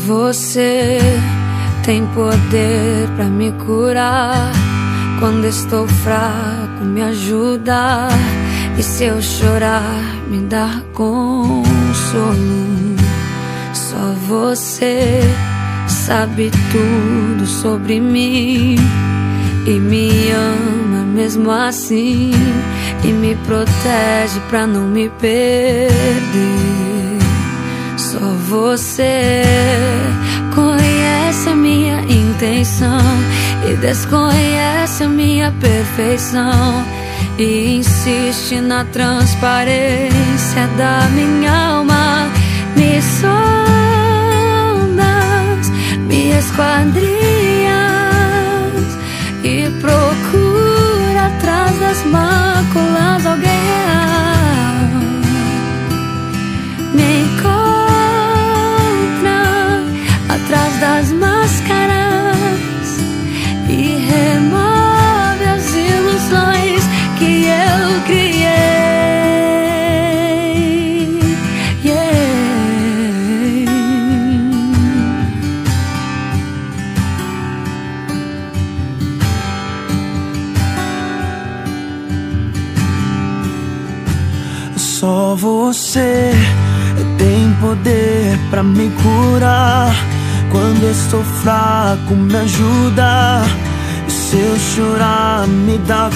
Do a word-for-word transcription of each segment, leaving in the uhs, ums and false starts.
você tem poder pra me curar. Quando estou fraco, me ajuda. E se eu chorar, me dá consolo. Só você sabe tudo sobre mim e me ama mesmo assim, e me protege pra não me perder. Só você conhece a minha intenção e desconhece a minha perfeição, e insiste na transparência da minha alma. Me sondas, me esquadrinhas e procura atrás das máculas alguém real. Me encontra atrás das máscaras e remove as ilusões que eu criei. Só você tem poder pra me curar. Quando estou fraco, me ajuda. E se eu chorar, me dá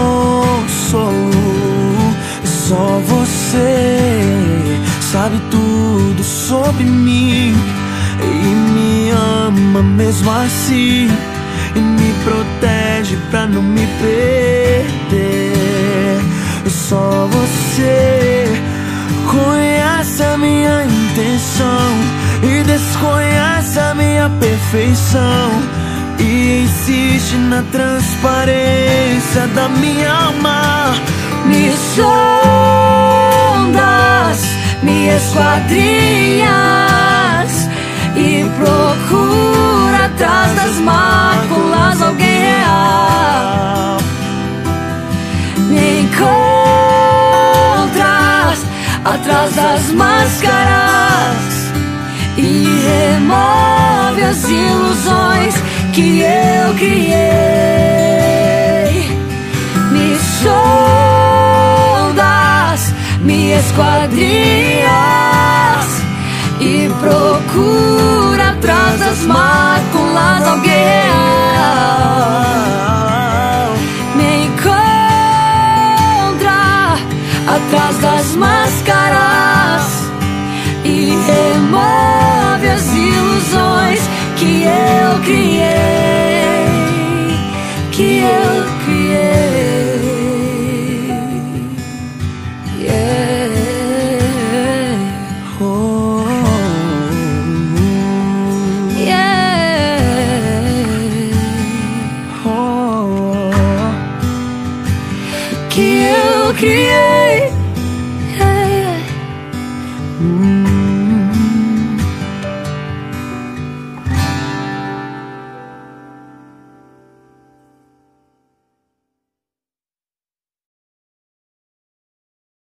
consolo. Só você sabe tudo sobre mim e me ama mesmo assim, e me protege pra não me perder. Só você conhece a minha intenção e desconhece a minha perfeição, e insiste na transparência da minha alma. Me sondas, me esquadrinhas e procura atrás das máculas alguém real. Me encontras atrás das máscaras e remove as ilusões que eu criei. Me sondas, me esquadrinhas e procura atrás das máculas alguém real. Me encontra atrás das máscaras e remove as ilusões que eu criei, que eu criei. Yeah. Oh. Yeah. Oh. Que eu criei. Yeah. Mm.